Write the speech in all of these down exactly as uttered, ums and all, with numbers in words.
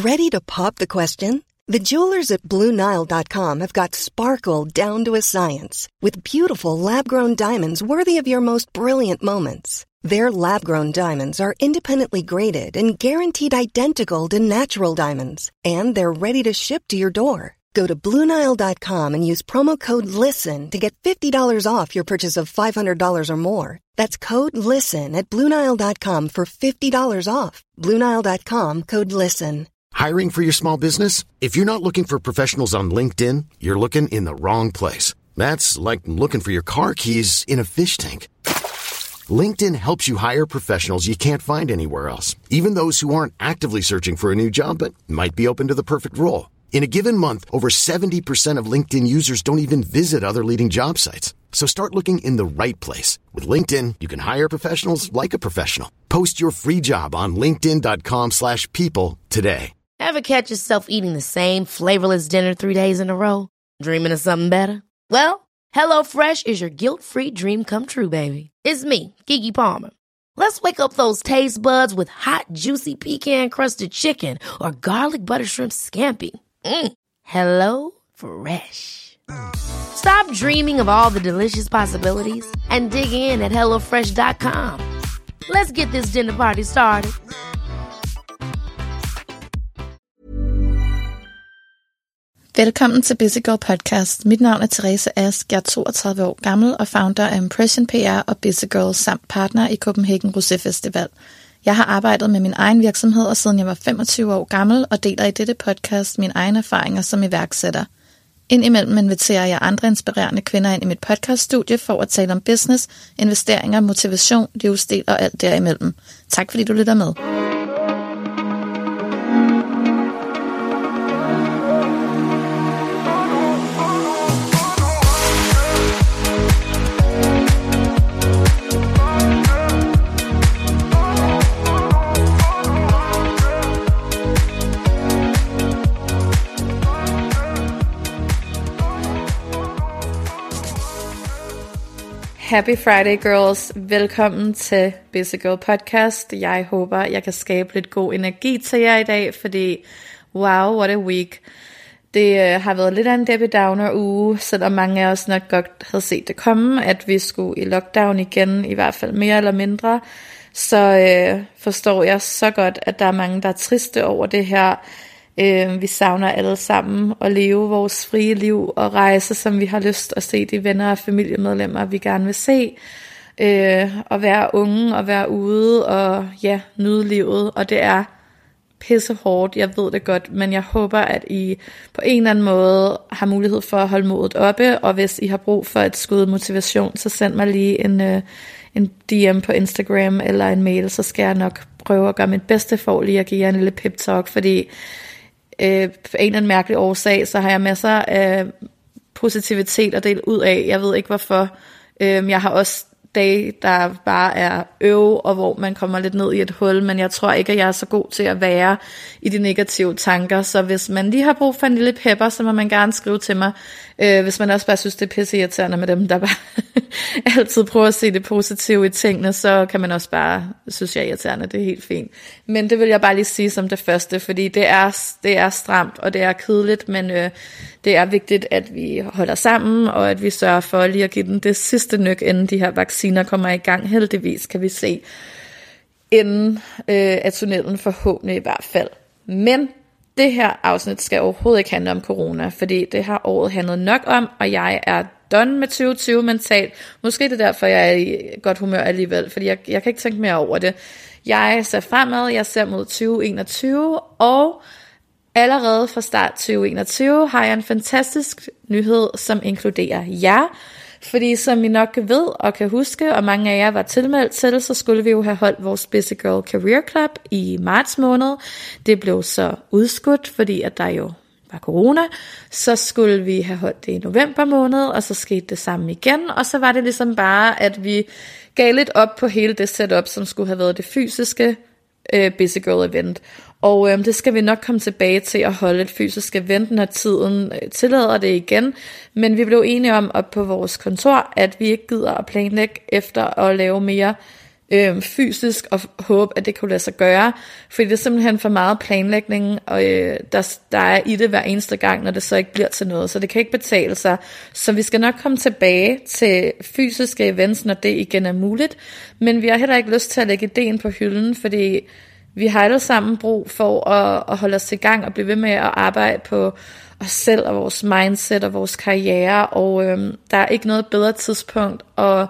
Ready to pop the question? The jewelers at Blue Nile dot com have got sparkle down to a science with beautiful lab-grown diamonds worthy of your most brilliant moments. Their lab-grown diamonds are independently graded and guaranteed identical to natural diamonds, and they're ready to ship to your door. Go to Blue Nile dot com and use promo code LISTEN to get fifty dollars off your purchase of five hundred dollars or more. That's code LISTEN at Blue Nile dot com for fifty dollars off. Blue Nile dot com, code LISTEN. Hiring for your small business? If you're not looking for professionals on LinkedIn, you're looking in the wrong place. That's like looking for your car keys in a fish tank. LinkedIn helps you hire professionals you can't find anywhere else, even those who aren't actively searching for a new job but might be open to the perfect role. In a given month, over seventy percent of LinkedIn users don't even visit other leading job sites. So start looking in the right place. With LinkedIn, you can hire professionals like a professional. Post your free job on linkedin dot com slash people today. Ever catch yourself eating the same flavorless dinner three days in a row? Dreaming of something better? Well, HelloFresh is your guilt-free dream come true, baby. It's me, Keke Palmer. Let's wake up those taste buds with hot, juicy pecan-crusted chicken or garlic butter shrimp scampi. Mm. Hello Fresh. Stop dreaming of all the delicious possibilities and dig in at hello fresh dot com. Let's get this dinner party started. Velkommen til Busy Girl Podcast. Mit navn er Therese Ask. Jeg er toogtredive år gammel og founder af Impression P R og Busy Girl samt partner i Copenhagen Rosé Festival. Jeg har arbejdet med min egen virksomhed, siden jeg var femogtyve år gammel, og deler i dette podcast mine egne erfaringer som iværksætter. Indimellem inviterer jeg andre inspirerende kvinder ind i mit podcaststudie for at tale om business, investeringer, motivation, livsstil og alt derimellem. Tak fordi du lytter med. Happy Friday, girls. Velkommen til Busy Girl Podcast. Jeg håber, jeg kan skabe lidt god energi til jer i dag, fordi wow, what a week. Det øh, har været lidt af en Debbie Downer uge, selvom mange af os nok godt havde set det komme, at vi skulle i lockdown igen, i hvert fald mere eller mindre. Så øh, forstår jeg så godt, at der er mange, der er triste over det her. Øh, vi savner alle sammen at leve vores frie liv og rejse, som vi har lyst at se de venner og familiemedlemmer, vi gerne vil se. Øh, og være unge og være ude og ja, nyde livet. Og det er pisse hårdt, jeg ved det godt, men jeg håber, at I på en eller anden måde har mulighed for at holde modet oppe. Og hvis I har brug for et skud motivation, så send mig lige en, øh, en D M på Instagram eller en mail, så skal jeg nok prøve at gøre mit bedste for lige at give jer en lille pep talk, fordi Øh, for en eller anden mærkelig årsag, så har jeg masser af positivitet at dele ud af. Jeg ved ikke hvorfor. øh, Jeg har også dage, der bare er øv, og hvor man kommer lidt ned i et hul, men jeg tror ikke, at jeg er så god til at være i de negative tanker. Så hvis man lige har brug for en lille pepper, så må man gerne skrive til mig. øh, Hvis man også bare synes, det er pisseirriterende med dem, der bare altid prøver at se det positive i tingene, så kan man også bare synes, jeg er irriterende. Det er helt fint. Men det vil jeg bare lige sige som det første, fordi det er, det er stramt, og det er kedeligt, men øh, det er vigtigt, at vi holder sammen, og at vi sørger for lige at give den det sidste nyk, inden de her vacciner kommer i gang. Heldigvis kan vi se enden øh, af tunnelen, forhåbentlig i hvert fald. Men det her afsnit skal overhovedet ikke handle om corona, fordi det har året handlet nok om, og jeg er done med tyve tyve mentalt. Måske det er derfor, jeg er i godt humør alligevel, fordi jeg, jeg kan ikke tænke mere over det. Jeg ser fremad, jeg ser mod tyve enogtyve, og allerede fra start tyve enogtyve har jeg en fantastisk nyhed, som inkluderer jer. Fordi som I nok ved og kan huske, og mange af jer var tilmeldt til, så skulle vi jo have holdt vores Busy Girl Career Club i marts måned. Det blev så udskudt, fordi at der jo var corona. Så skulle vi have holdt det i november måned, og så skete det samme igen. Og så var det ligesom bare, at vi gav lidt op på hele det setup, som skulle have været det fysiske øh, Busy Girl event. Og øhm, det skal vi nok komme tilbage til at holde et fysisk event, når tiden øh, tillader det igen. Men vi blev enige om op på vores kontor, at vi ikke gider at planlægge efter at lave mere øh, fysisk, og håbe, at det kunne lade sig gøre, fordi det er simpelthen for meget planlægning, og øh, der, der er i det hver eneste gang, når det så ikke bliver til noget, så det kan ikke betale sig. Så vi skal nok komme tilbage til fysiske events, når det igen er muligt, men vi har heller ikke lyst til at lægge ideen på hylden, fordi vi har alle sammen brug for at, at holde os i gang og blive ved med at arbejde på os selv og vores mindset og vores karriere, og øhm, der er ikke noget bedre tidspunkt at,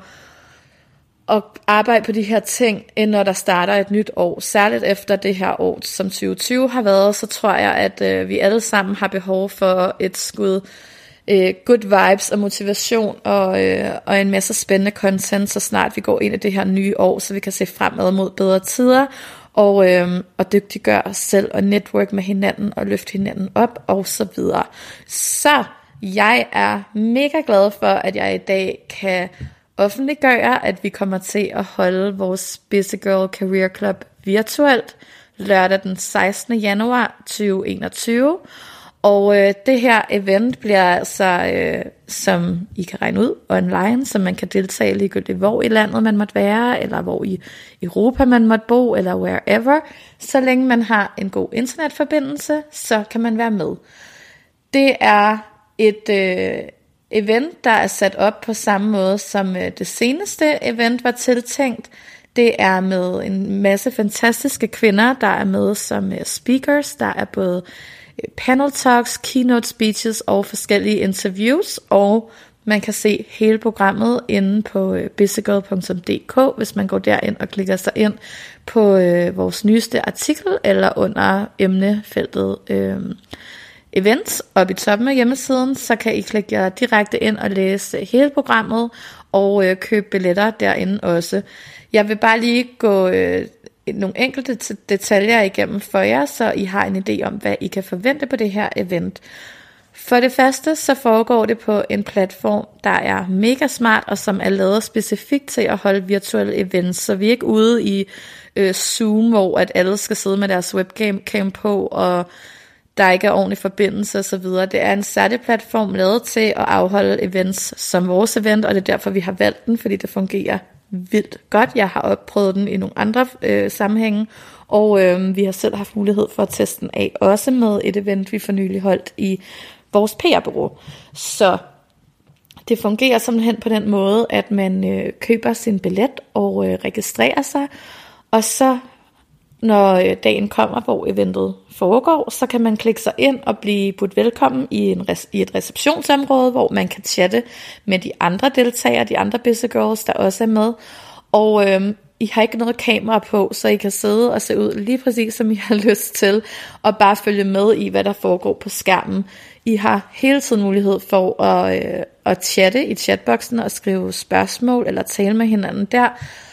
at arbejde på de her ting, end når der starter et nyt år. Særligt efter det her år, som tyve tyve har været, så tror jeg, at øh, vi alle sammen har behov for et skud øh, good vibes og motivation og, øh, og en masse spændende content, så snart vi går ind i det her nye år, så vi kan se fremad mod bedre tider, og, øhm, og dygtiggøre os selv og network med hinanden og løfte hinanden op og så videre. Så jeg er mega glad for, at jeg i dag kan offentliggøre, at vi kommer til at holde vores Busy Girl Career Club virtuelt lørdag den sekstende januar tyve enogtyve. Og øh, det her event bliver altså, øh, som I kan regne ud, online, så man kan deltage ligegyldigt, hvor i landet man måtte være, eller hvor i Europa man måtte bo, eller wherever. Så længe man har en god internetforbindelse, så kan man være med. Det er et øh, event, der er sat op på samme måde, som øh, det seneste event var tiltænkt. Det er med en masse fantastiske kvinder, der er med som øh, speakers. Der er både panel talks, keynote speeches og forskellige interviews, og man kan se hele programmet inde på busygirl punktum d k, hvis man går derind og klikker sig ind på øh, vores nyeste artikel, eller under emnefeltet øh, events oppe i toppen af hjemmesiden, så kan I klikke jer direkte ind og læse hele programmet, og øh, købe billetter derinde også. Jeg vil bare lige gå øh, nogle enkelte detaljer igennem for jer, så I har en idé om, hvad I kan forvente på det her event. For det første, så foregår det på en platform, der er mega smart, og som er lavet specifikt til at holde virtuelle events, så vi er ikke ude i øh, Zoom, hvor at alle skal sidde med deres webcam på, og der ikke er ordentlig forbindelse osv. Det er en særlig platform lavet til at afholde events som vores event, og det er derfor, vi har valgt den, fordi det fungerer vildt godt. Jeg har opprøvet den i nogle andre øh, sammenhænge, og øh, vi har selv haft mulighed for at teste den af, også med et event, vi for nylig holdt i vores P R-bureau. Så det fungerer simpelthen på den måde, at man øh, køber sin billet og øh, registrerer sig, og så når øh, dagen kommer, hvor eventet foregår, så kan man klikke sig ind og blive budt velkommen i, en res- i et receptionsområde, hvor man kan chatte med de andre deltagere, de andre busy girls, der også er med. Og øh, I har ikke noget kamera på, så I kan sidde og se ud lige præcis, som I har lyst til, og bare følge med i, hvad der foregår på skærmen. I har hele tiden mulighed for at, øh, at chatte i chatboksen og skrive spørgsmål eller tale med hinanden der.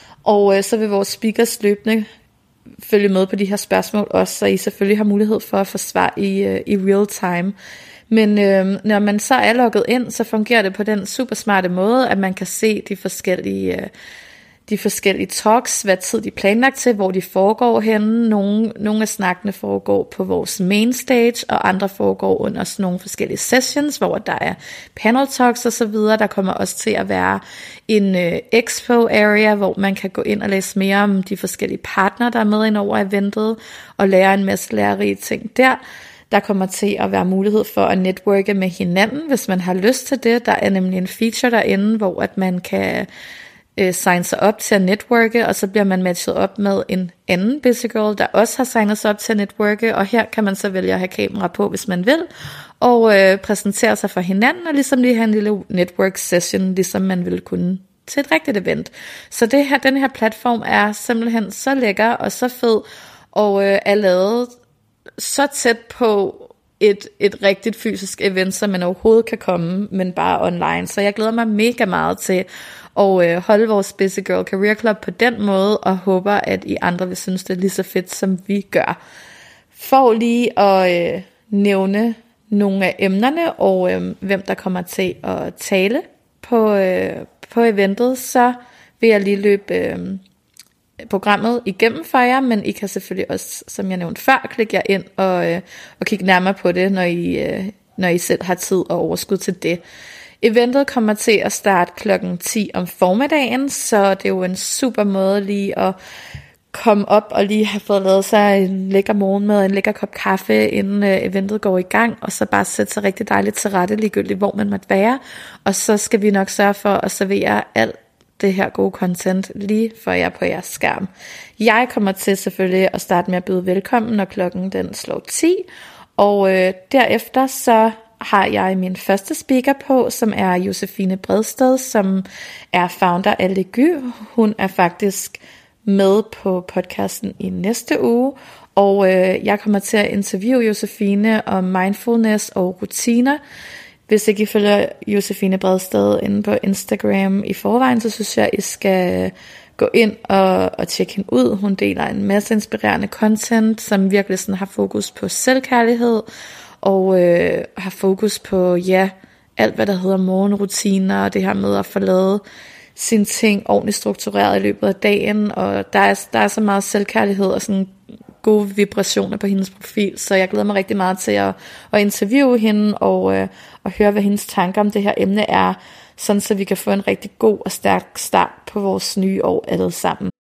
Og øh, så vil vores speakers løbende følge med på de her spørgsmål også, så I selvfølgelig har mulighed for at få svar i, øh, i real time. Men øh, når man så er logget ind, så fungerer det på den super smarte måde, at man kan se de forskellige, øh, de forskellige talks, hvad tid de er planlagt til, hvor de foregår henne. Nogle, nogle af snakkene foregår på vores main stage, og andre foregår under sådan nogle forskellige sessions, hvor der er panel talks og så videre. Der kommer også til at være en øh, expo area, hvor man kan gå ind og læse mere om de forskellige partnere, der er med ind over eventet, og lære en masse lærerige ting der. Der kommer til at være mulighed for at networke med hinanden, hvis man har lyst til det. Der er nemlig en feature derinde, hvor at man kan øh, signe sig op til at networke, og så bliver man matchet op med en anden busy girl, der også har signet sig op til at networke, og her kan man så vælge at have kamera på, hvis man vil, og øh, præsentere sig for hinanden, og ligesom lige have en lille network session, ligesom man ville kunne til et rigtigt event. Så det her, den her platform er simpelthen så lækker og så fed, og øh, er lavet så tæt på et, et rigtigt fysisk event, som man overhovedet kan komme, men bare online. Så jeg glæder mig mega meget til at øh, holde vores Busy Girl Career Club på den måde, og håber, at I andre vil synes, det er lige så fedt, som vi gør. For lige at øh, nævne nogle af emnerne, og øh, hvem der kommer til at tale på, øh, på eventet, så vil jeg lige løbe øh, programmet igennem for jer, men I kan selvfølgelig også, som jeg nævnte før, klikke jer ind og, øh, og kigge nærmere på det, når I, øh, når I selv har tid og overskud til det. Eventet kommer til at starte klokken ti om formiddagen, så det er jo en super måde lige at komme op og lige have fået lavet sig en lækker morgenmad, en lækker kop kaffe, inden øh, eventet går i gang, og så bare sætte sig rigtig dejligt til rette, ligegyldigt hvor man måtte være, og så skal vi nok sørge for at servere alt det her gode content lige for jer på jeres skærm. Jeg kommer til selvfølgelig at starte med at byde velkommen, når klokken den slår ti, og øh, derefter så har jeg min første speaker på, som er Josefine Bredsted, som er founder af Legu. Hun er faktisk med på podcasten i næste uge, og øh, jeg kommer til at interviewe Josefine om mindfulness og rutiner. Hvis ikke I følger Josefine Bredsted inde på Instagram i forvejen, så synes jeg, I skal gå ind og, og tjekke hende ud. Hun deler en masse inspirerende content, som virkelig sådan har fokus på selvkærlighed, og øh, har fokus på ja, alt hvad der hedder morgenrutiner, og det her med at få lavet sine ting ordentligt struktureret i løbet af dagen, og der er, der er så meget selvkærlighed og sådan gode vibrationer på hendes profil, så jeg glæder mig rigtig meget til at, at interviewe hende og, øh, og høre, hvad hendes tanker om det her emne er, sådan så vi kan få en rigtig god og stærk start på vores nye år alle sammen.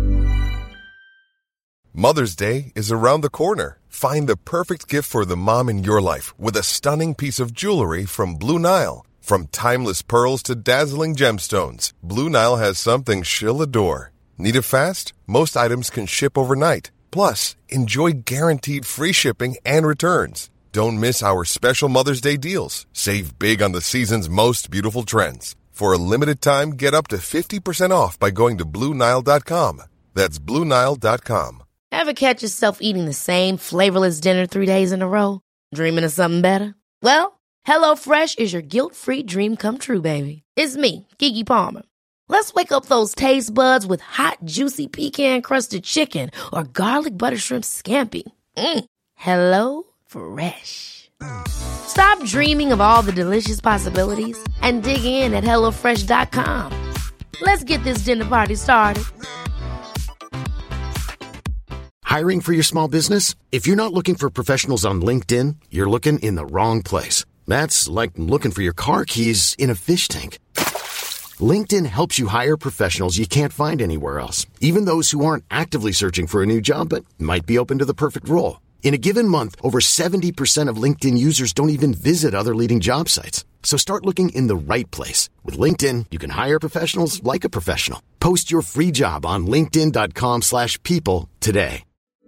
Mother's Day is around the corner. Find the perfect gift for the mom in your life with a stunning piece of jewelry from Blue Nile. From timeless pearls to dazzling gemstones, Blue Nile has something she'll adore. Need it fast? Most items can ship overnight. Plus, enjoy guaranteed free shipping and returns. Don't miss our special Mother's Day deals. Save big on the season's most beautiful trends. For a limited time, get up to fifty percent off by going to Blue Nile dot com. That's Blue Nile dot com. Ever catch yourself eating the same flavorless dinner three days in a row? Dreaming of something better? Well, HelloFresh is your guilt-free dream come true, baby. It's me, Keke Palmer. Let's wake up those taste buds with hot, juicy pecan-crusted chicken or garlic butter shrimp scampi. Mm. Hello Fresh. Stop dreaming of all the delicious possibilities and dig in at hello fresh dot com. Let's get this dinner party started. Hiring for your small business? If you're not looking for professionals on LinkedIn, you're looking in the wrong place. That's like looking for your car keys in a fish tank. LinkedIn helps you hire professionals you can't find anywhere else, even those who aren't actively searching for a new job but might be open to the perfect role. In a given month, over seventy percent of LinkedIn users don't even visit other leading job sites. So start looking in the right place. With LinkedIn, you can hire professionals like a professional. Post your free job on linkedin dot com slash people today.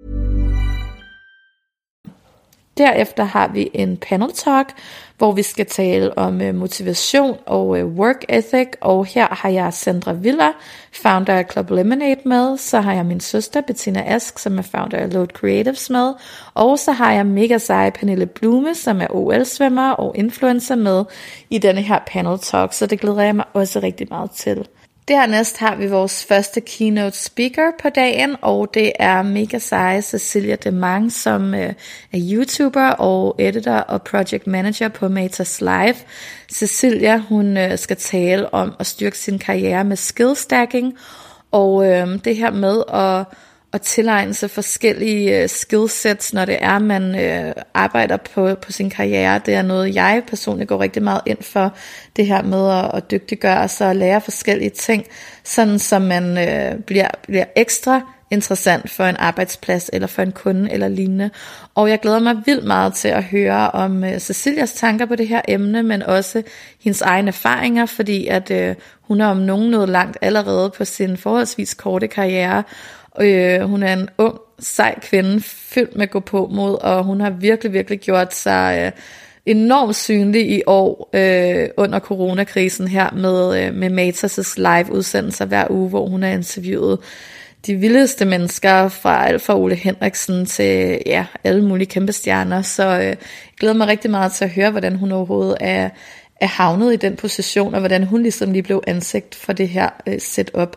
Derefter har vi en panel talk, hvor vi skal tale om motivation og work ethic, og her har jeg Sandra Viller, founder af Club Lemonade med, så har jeg min søster Bettina Ask, som er founder af Load Creatives med, og så har jeg mega seje Pernille Blume, som er O L-svømmer og influencer med i denne her panel talk, så det glæder jeg mig også rigtig meget til. Dernæst har vi vores første keynote speaker på dagen, og det er mega seje Cecilia Demang, som øh, er YouTuber og editor og project manager på Matas Live. Cecilia, hun øh, skal tale om at styrke sin karriere med skill stacking, og øh, det her med at at tilegne sig forskellige uh, skillsets, når det er, man uh, arbejder på, på sin karriere. Det er noget, jeg personligt går rigtig meget ind for, det her med at, at dygtiggøre sig og lære forskellige ting, sådan så man uh, bliver, bliver ekstra interessant for en arbejdsplads eller for en kunde eller lignende. Og jeg glæder mig vildt meget til at høre om uh, Cecilias tanker på det her emne, men også hendes egne erfaringer, fordi at uh, hun er om nogen nået langt allerede på sin forholdsvis korte karriere. Øh, hun er en ung, sej kvinde, fyldt med gå på mod, og hun har virkelig, virkelig gjort sig øh, enormt synlig i år øh, under coronakrisen her med, øh, med Matas' live udsendelser hver uge, hvor hun har interviewet de vildeste mennesker, fra alt fra Ole Henriksen til ja, alle mulige kæmpe stjerner. Så øh, jeg glæder mig rigtig meget til at høre, hvordan hun overhovedet er, er havnet i den position, og hvordan hun ligesom lige blev ansigt for det her øh, setup.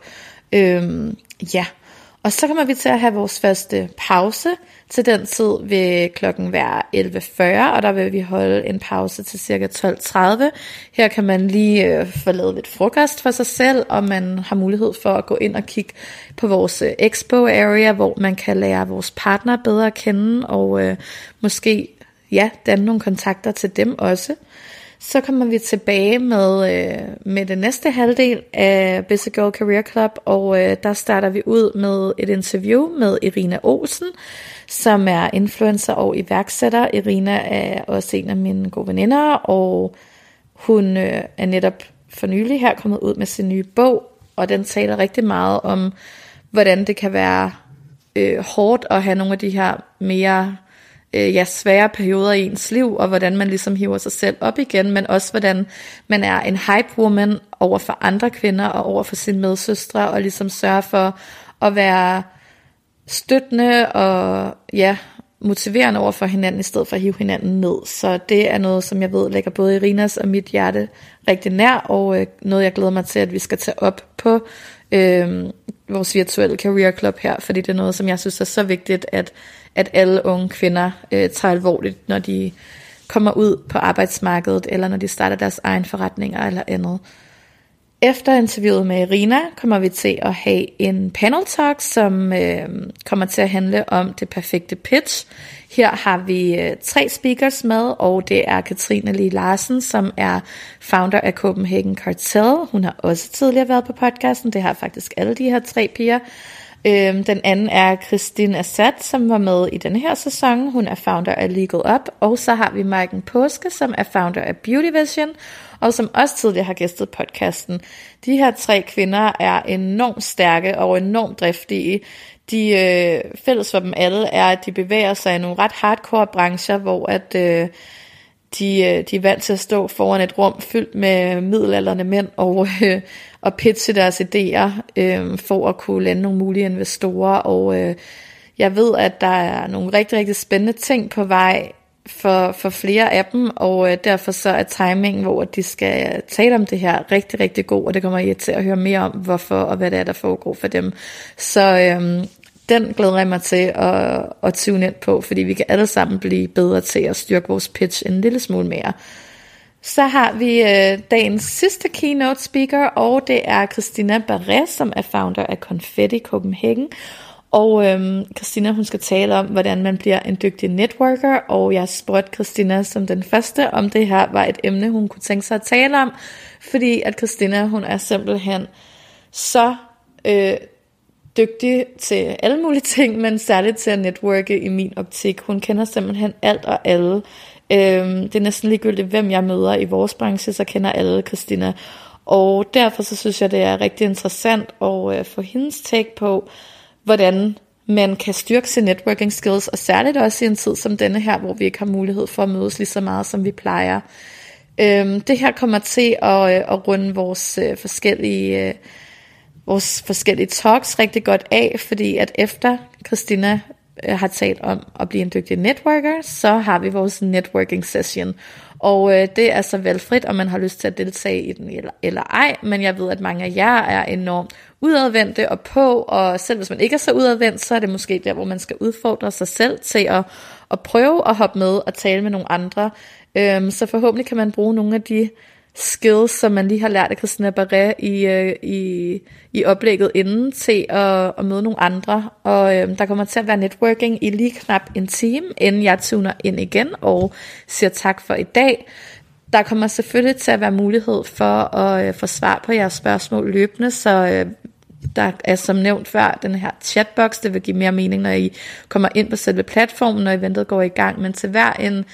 Øh, ja. Og så kommer vi til at have vores første pause. Til den tid vil klokken være elleve fyrre, og der vil vi holde en pause til cirka tolv tredive. Her kan man lige øh, få lavet lidt frokost for sig selv, og man har mulighed for at gå ind og kigge på vores øh, expo area, hvor man kan lære vores partner bedre at kende, og øh, måske ja, danne nogle kontakter til dem også. Så kommer vi tilbage med, øh, med den næste halvdel af Busy Girl Career Club, og øh, der starter vi ud med et interview med Irina Olsen, som er influencer og iværksætter. Irina er også en af mine gode veninder, og hun øh, er netop for nylig her kommet ud med sin nye bog, og den taler rigtig meget om, hvordan det kan være øh, hårdt at have nogle af de her mere øh, ja, svære perioder i ens liv, og hvordan man ligesom hiver sig selv op igen, men også hvordan man er en hype woman over for andre kvinder og over for sine medsøstre, og ligesom sørge for at være støttende og ja, motiverende over for hinanden, i stedet for at hive hinanden ned. Så det er noget, som jeg ved lægger både Irinas og mit hjerte rigtig nær, og øh, noget jeg glæder mig til, at vi skal tage op på øh, vores virtuelle career club her, fordi det er noget, som jeg synes er så vigtigt, at, at alle unge kvinder øh, tager alvorligt, når de kommer ud på arbejdsmarkedet, eller når de starter deres egen forretninger eller andet. Efter interviewet med Irina kommer vi til at have en panel talk, som øh, kommer til at handle om det perfekte pitch. Her har vi øh, tre speakers med, og det er Katrine Lie Larsen, som er founder af Copenhagen Cartel. Hun har også tidligere været på podcasten, det har faktisk alle de her tre piger. Øh, den anden er Christine Assad, som var med i denne her sæson. Hun er founder af Legal Up. Og så har vi Maiken Påske, som er founder af Beauty Vision, og som også tidligere har gæstet podcasten. De her tre kvinder er enormt stærke og enormt driftige. De øh, fælles for dem alle er, at de bevæger sig i nogle ret hardcore brancher, hvor at, øh, de, øh, de er vant til at stå foran et rum fyldt med middelaldrende mænd og, øh, og pitche deres idéer øh, for at kunne lande nogle mulige investorer. Og øh, jeg ved, at der er nogle rigtig, rigtig spændende ting på vej for, for flere af dem, og øh, derfor så er timingen, hvor de skal tale om det her, rigtig, rigtig god, og det kommer I til at høre mere om, hvorfor og hvad det er, der foregår for dem. Så øh, den glæder jeg mig til at, at tune ind på, fordi vi kan alle sammen blive bedre til at styrke vores pitch en lille smule mere. Så har vi øh, dagens sidste keynote speaker, og det er Christina Barret, som er founder af Confetti Copenhagen. Og øhm, Christina, hun skal tale om, hvordan man bliver en dygtig networker, og jeg spurgte Christina som den første, om det her var et emne, hun kunne tænke sig at tale om, fordi at Christina, hun er simpelthen så øh, dygtig til alle mulige ting, men særligt til at networke i min optik. Hun kender simpelthen alt og alle. Øhm, det er næsten ligegyldigt, hvem jeg møder i vores branche, så kender alle Christina. Og derfor så synes jeg, det er rigtig interessant at øh, få hendes take på, hvordan man kan styrke sine networking skills, og særligt også i en tid som denne her, hvor vi ikke har mulighed for at mødes lige så meget, som vi plejer. Øhm, det her kommer til at, at runde vores øh, forskellige, øh, vores forskellige talks rigtig godt af, fordi at efter Christina øh, har talt om at blive en dygtig networker, så har vi vores networking session. Og øh, det er så valgfrit, om man har lyst til at deltage i den eller, eller ej, men jeg ved, at mange af jer er enormt udadvendte og på, og selv hvis man ikke er så udadvendt, så er det måske der, hvor man skal udfordre sig selv til at, at prøve at hoppe med og tale med nogle andre. Øhm, så forhåbentlig kan man bruge nogle af de skills, som man lige har lært af Christina Barret i, øh, i, i oplægget inden, til at, at møde nogle andre. Og øh, der kommer til at være networking i lige knap en time, inden jeg tuner ind igen og siger tak for i dag. Der kommer selvfølgelig til at være mulighed for at øh, få svar på jeres spørgsmål løbende, så øh, der er som nævnt før den her chatbox. Det vil give mere mening, når I kommer ind på selve platformen, når eventet går i gang, men til hver en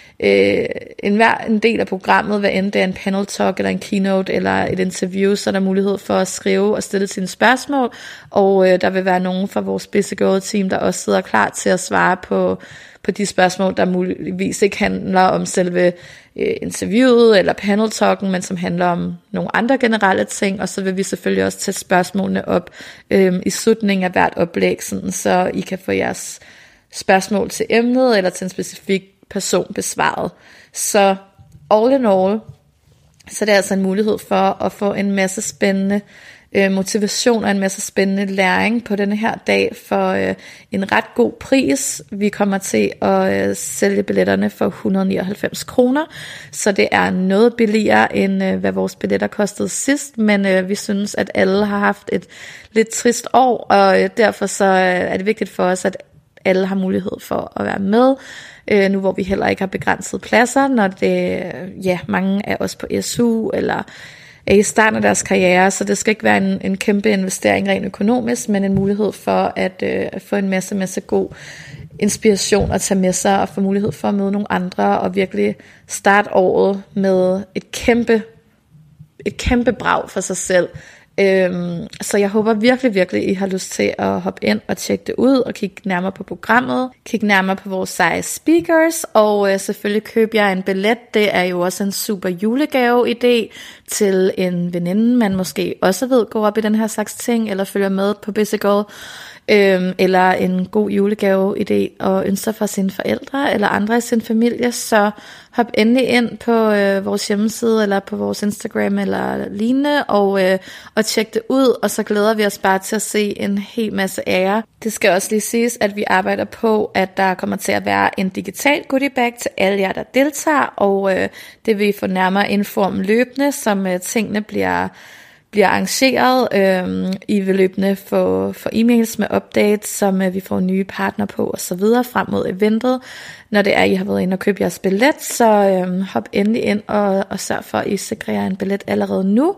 Øh, en hver en del af programmet, hvad end det er en panel talk eller en keynote eller et interview, så er der mulighed for at skrive og stille sine spørgsmål, og øh, der vil være nogen fra vores Busy Girl team, der også sidder klar til at svare på, på de spørgsmål, der muligvis ikke handler om selve øh, interviewet eller panel talken, men som handler om nogle andre generelle ting, og så vil vi selvfølgelig også tage spørgsmålene op øh, i slutningen af hvert oplæg, sådan, så I kan få jeres spørgsmål til emnet eller til en specifik person besvaret. Så all in all, så det er altså en mulighed for at få en masse spændende øh, motivation og en masse spændende læring på denne her dag for øh, en ret god pris. Vi kommer til at øh, sælge billetterne for et hundrede og nioghalvfems kroner, så det er noget billigere end øh, hvad vores billetter kostede sidst, men øh, vi synes, at alle har haft et lidt trist år, og øh, derfor så øh, er det vigtigt for os, at alle har mulighed for at være med. øh, nu hvor vi heller ikke har begrænset pladser, når det, ja, mange af os på S U eller er i starten af deres karriere, så det skal ikke være en, en kæmpe investering rent økonomisk, men en mulighed for at, øh, at få en masse, masse god inspiration at tage med sig, og få mulighed for at møde nogle andre, og virkelig starte året med et kæmpe, et kæmpe brag for sig selv. Øhm, så jeg håber virkelig, virkelig, I har lyst til at hoppe ind og tjekke det ud, og kigge nærmere på programmet, kigge nærmere på vores seje speakers, og øh, selvfølgelig købe jer en billet. Det er jo også en super julegave-idé til en veninde, man måske også ved går op i den her slags ting, eller følger med på Busy Girl. Øhm, eller en god julegave-idé og ønsker for sine forældre eller andre i sin familie, så hop endelig ind på øh, vores hjemmeside eller på vores Instagram eller lignende og, øh, og tjek det ud, og så glæder vi os bare til at se en hel masse af jer. Det skal også lige siges, at vi arbejder på, at der kommer til at være en digital goodie bag til alle jer, der deltager, og øh, det vil I få nærmere info om løbende, som øh, tingene bliver bliver arrangeret. Øhm, I vil løbende få, få e-mails med updates, som øh, vi får nye partner på og så videre frem mod eventet. Når det er, I har været inde og købe jeres billet, så øhm, hop endelig ind og, og sørg for, at I sikrer jer en billet allerede nu.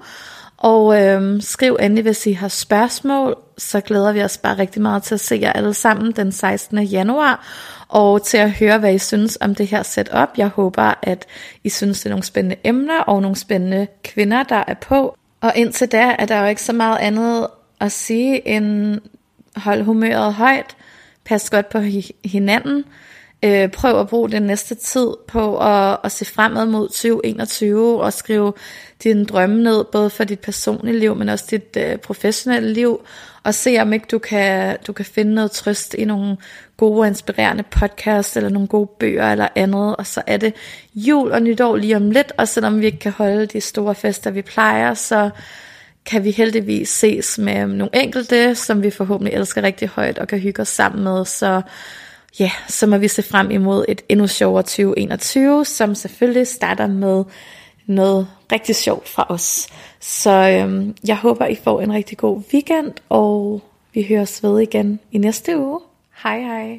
Og øhm, skriv endelig, hvis I har spørgsmål, så glæder vi os bare rigtig meget til at se jer alle sammen den sekstende januar, og til at høre, hvad I synes om det her setup. Jeg håber, at I synes, det er nogle spændende emner og nogle spændende kvinder, der er på. Og indtil da er der jo ikke så meget andet at sige end hold humøret højt, pas godt på hinanden, øh, prøv at bruge den næste tid på at, at se fremad mod tyve enogtyve og skrive dine drømme ned, både for dit personlige liv, men også dit øh, professionelle liv, og se om ikke du kan, du kan finde noget trøst i nogle gode og inspirerende podcasts, eller nogle gode bøger eller andet. Og så er det jul og nytår lige om lidt, og selvom vi ikke kan holde de store fester, vi plejer, så kan vi heldigvis ses med nogle enkelte, som vi forhåbentlig elsker rigtig højt og kan hygge os sammen med. Så ja, så må vi se frem imod et endnu sjovere tyve enogtyve, som selvfølgelig starter med noget rigtig sjovt fra os. Så øhm, jeg håber, I får en rigtig god weekend, og vi høres ved igen i næste uge. Hej hej.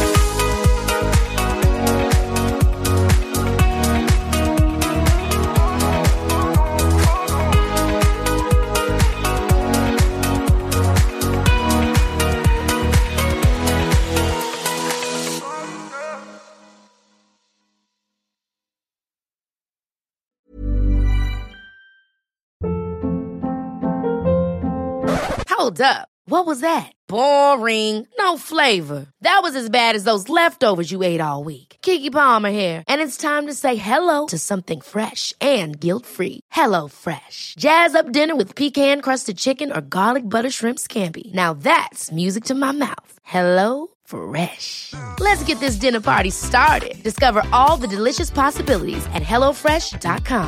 Hold up. What was that? Boring. No flavor. That was as bad as those leftovers you ate all week. Keke Palmer here, and it's time to say hello to something fresh and guilt-free. Hello Fresh. Jazz up dinner with pecan-crusted chicken or garlic butter shrimp scampi. Now that's music to my mouth. Hello Fresh. Let's get this dinner party started. Discover all the delicious possibilities at hello fresh dot com.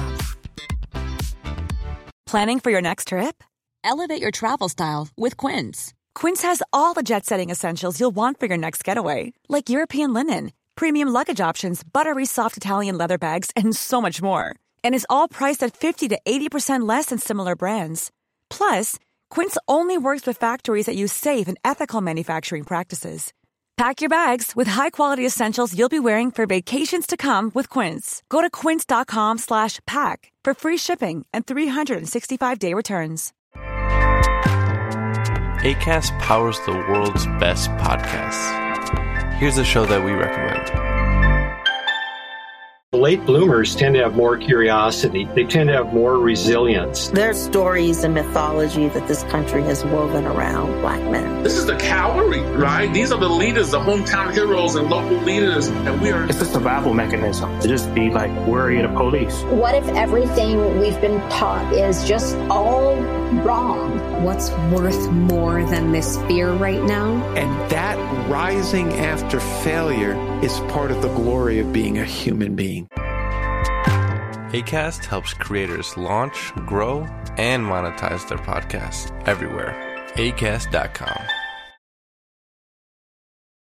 Planning for your next trip? Elevate your travel style with Quince. Quince has all the jet-setting essentials you'll want for your next getaway, like European linen, premium luggage options, buttery soft Italian leather bags, and so much more. And is all priced at fifty to eighty percent less than similar brands. Plus, Quince only works with factories that use safe and ethical manufacturing practices. Pack your bags with high-quality essentials you'll be wearing for vacations to come with Quince. Go to quince.com slash pack for free shipping and three sixty-five day returns. Acast powers the world's best podcasts. Here's a show that we recommend. Late bloomers tend to have more curiosity. They tend to have more resilience. There's stories and mythology that this country has woven around Black men. This is the cavalry, right? These are the leaders, the hometown heroes and local leaders. And we are... It's a survival mechanism to just be like worry of the police. What if everything we've been taught is just all wrong? What's worth more than this fear right now? And that rising after failure is part of the glory of being a human being. Acast helps creators launch, grow, and monetize their podcasts everywhere. acast dot com.